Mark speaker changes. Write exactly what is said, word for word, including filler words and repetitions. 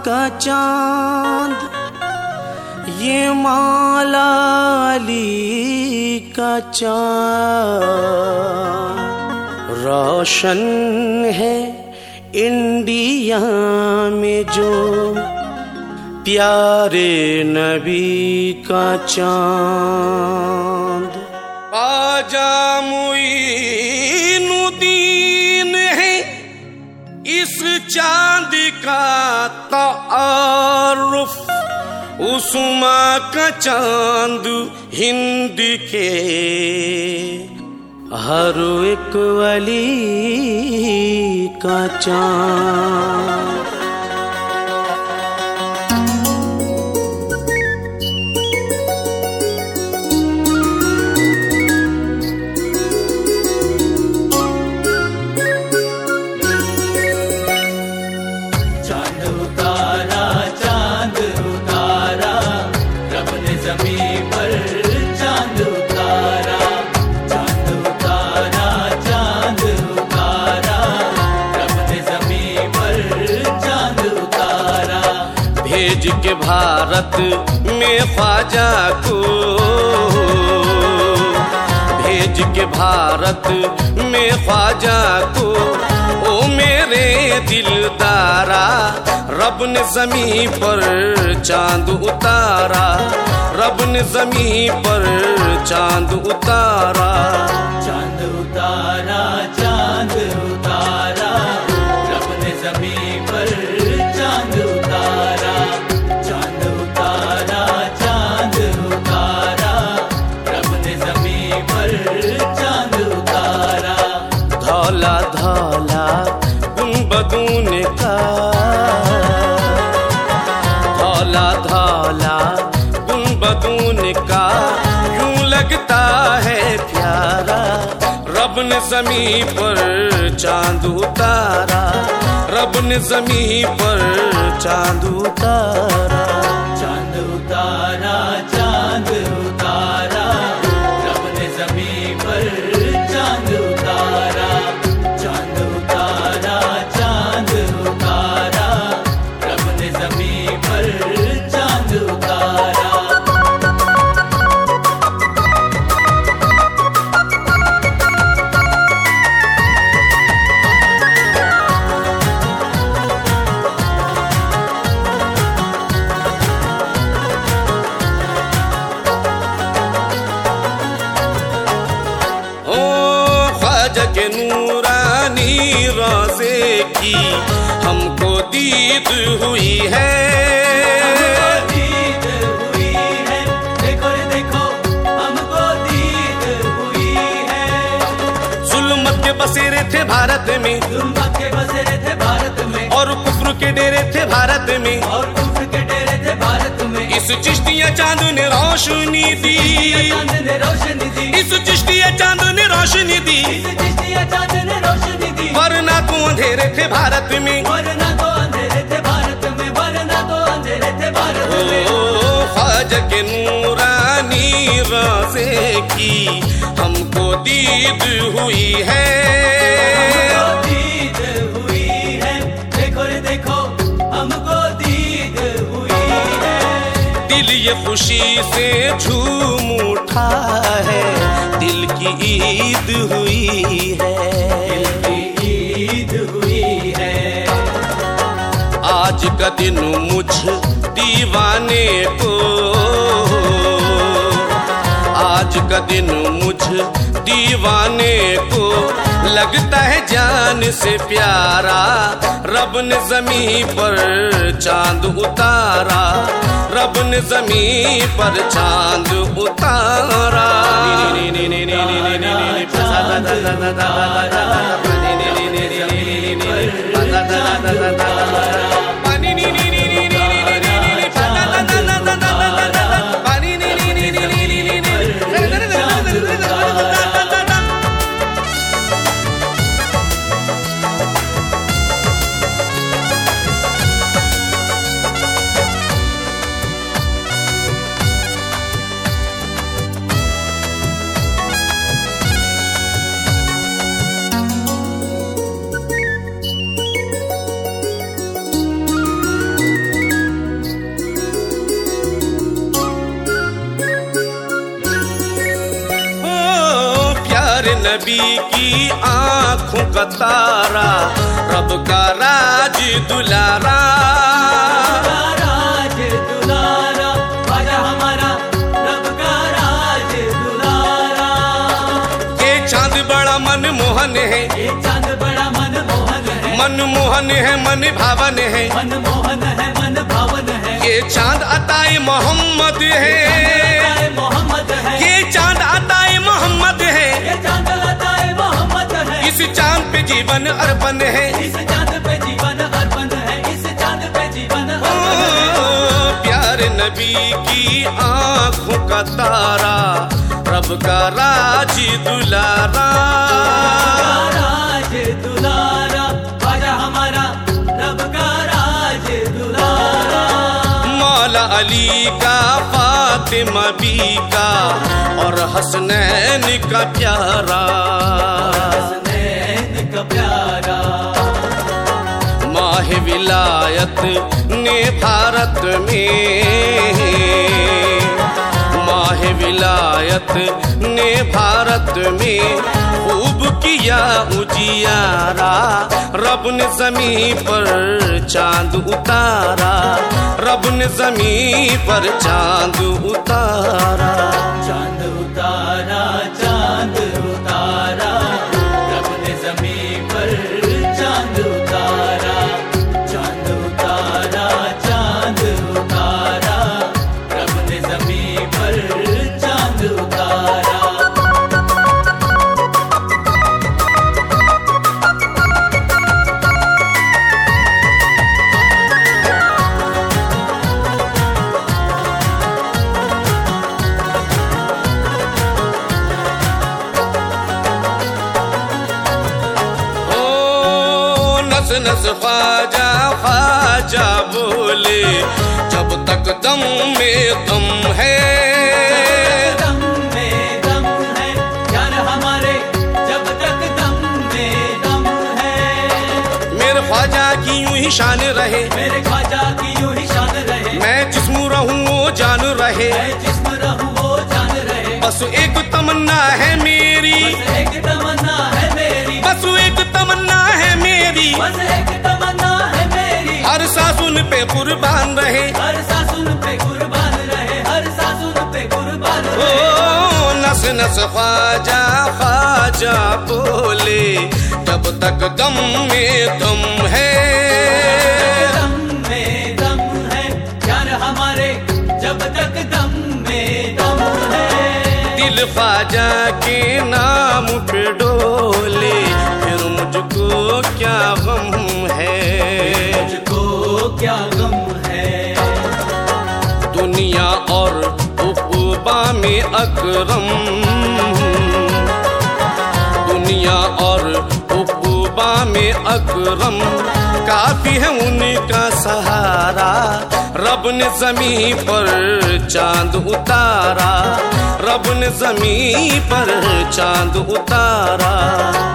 Speaker 1: का चांद, ये मौला अली का चांद। रोशन है इंडिया में जो प्यारे नबी का चांद। ख्वाजा मुईनुद्दीन है इस चांद का तारुफ, उस्मा का चांद हिंद के हर एक वली का चांद। भेज के भारत में ख्वाजा को, भेज के भारत में ख्वाजा को, ओ मेरे दिलदारा, रब ने ज़मीं पर चांद उतारा, रब ने ज़मीं पर चांद उतारा।
Speaker 2: चांद उतारा, चांद उतारा, रब ने ज़मीं पर चांद उतारा। चांद उतारा, चांद उतारा, रब ने ज़मीं पर चांद उतारा।
Speaker 1: धौला धौला गुंबदों का, धौला धौला गुंबदों का, यूं लगता है प्यारा, रब ने ज़मीं पर चांद उतारा, रब ने ज़मीं पर चांद उतारा।
Speaker 2: चांद उतारा, चांद उतारा, रब ने ज़मीं पर चांद उतारा। चांद उतारा, चांद उतारा, रब ने ज़मीं पर चांद उतारा।
Speaker 1: के नूरानी रोज़े की हमको दीद हुई है,
Speaker 2: दीद हुई है, देखो देखो हमको दीद हुई है।
Speaker 1: जुल्मत के बसेरे थे भारत में,
Speaker 2: जुल्मत के बसेरे थे भारत में,
Speaker 1: और कुफ्र के डेरे थे भारत में,
Speaker 2: और कुफ्र के डेरे थे भारत में।
Speaker 1: इस चिश्तिया चांद ने रोशनी दी,
Speaker 2: चांद ने रोशनी दी,
Speaker 1: इस चिश्तिया चांद ने रोशनी दी,
Speaker 2: इस चिश्तिया चांद ने रोशनी दी।
Speaker 1: वरना तो अंधेरे थे भारत में,
Speaker 2: वरना तो अंधेरे थे भारत में, वरना तो अंधेरे थे भारत में।
Speaker 1: ओ ख्वाजा के नूरानी रोज़े की हमको दीद हुई है,
Speaker 2: हमको दीद हुई है, देखो रे देखो हमको दीद हुई है।
Speaker 1: दिल ये खुशी से झूम उठा है, दिल की ईद हुई है,
Speaker 2: दिल की ईद हुई है।
Speaker 1: आज का दिन मुझ दीवाने को, आज का दिन मुझ दीवाने को लगता है जान से प्यारा, रब ने ज़मीं पर चांद उतारा, रब ने ज़मीं पर चांद उतारा। नबी की आंखों का तारा, रब का राज दुलारा।
Speaker 2: राज दुलारा ख्वाजा हमारा, रब का राज दुलारा।
Speaker 1: ये चांद बड़ा मनमोहन है,
Speaker 2: ये चांद बड़ा मनमोहन है,
Speaker 1: मनमोहन है मन भावन है,
Speaker 2: मनमोहन है मन भावन है।
Speaker 1: ये चांद अताए मोहम्मद है,
Speaker 2: मोहम्मद है,
Speaker 1: ये चांद अताए मोहम्मद है,
Speaker 2: ये चांद अताए मोहम्मद है।
Speaker 1: इस चांद पे जीवन अर्पण है,
Speaker 2: इस चांद पे जीवन अर्पण है, इस चांद पे जीवन अर्पण है।
Speaker 1: ओ, प्यारे नबी की आंखों का तारा, रब का राज दुलारा।
Speaker 2: राज दुलारा ख्वाजा हमारा, रब का राज दुलारा।
Speaker 1: मौला अली का, फातिमा बी का और हसनैन का प्यारा,
Speaker 2: हसनैन का प्यारा।
Speaker 1: माह विलायत ने भारत में, माह विलायत ने भारत में खूब किया उजियारा। रब ने ज़मीं पर चांद उतारा, रब ने ज़मीं पर चांद उतारा।
Speaker 2: चांद उतारा, चांद उतारा, रब ने ज़मीं पर चांद उतारा। चांद उतारा, चांद उतारा, रब ने ज़मीं पर चांद उतारा।
Speaker 1: नस नस ख्वाजा ख्वाजा बोले, जब तक दम में दम है,
Speaker 2: दम में दम है यार हमारे, जब तक दम में दम है।
Speaker 1: मेरे ख्वाजा की यूं ही शान रहे,
Speaker 2: मेरे ख्वाजा की यूं ही शान रहे।
Speaker 1: मैं जिस्म रहूं वो जान रहे,
Speaker 2: मैं जिस्म रहूं वो जान रहे।
Speaker 1: बस एक तमन्ना है मेरी,
Speaker 2: बस एक तमन्ना है मेरी,
Speaker 1: बस एक तमन्ना है मेरी,
Speaker 2: बस एक तमन्ना है मेरी।
Speaker 1: हर सासुन पे कुर्बान रहे,
Speaker 2: हर सासुन पे कुर्बान रहे, हर सासुन पे कुर्बान
Speaker 1: ओ
Speaker 2: रहे।
Speaker 1: नस नस ख्वाजा ख्वाजा बोले, जब तक दम में दम है,
Speaker 2: दम में दम है यार हमारे, जब तक दम में दम है।
Speaker 1: दिल ख्वाजा के नाम पे डोले, फिर मुझको क्या गम है,
Speaker 2: मुझको क्या गम है।
Speaker 1: दुनिया और उक़बा में अकरम, दुनिया और उक़बा में अकरम, काफी है उनका सहारा। रब ने ज़मीं पर चांद उतारा, रब ने ज़मीं पर चांद उतारा।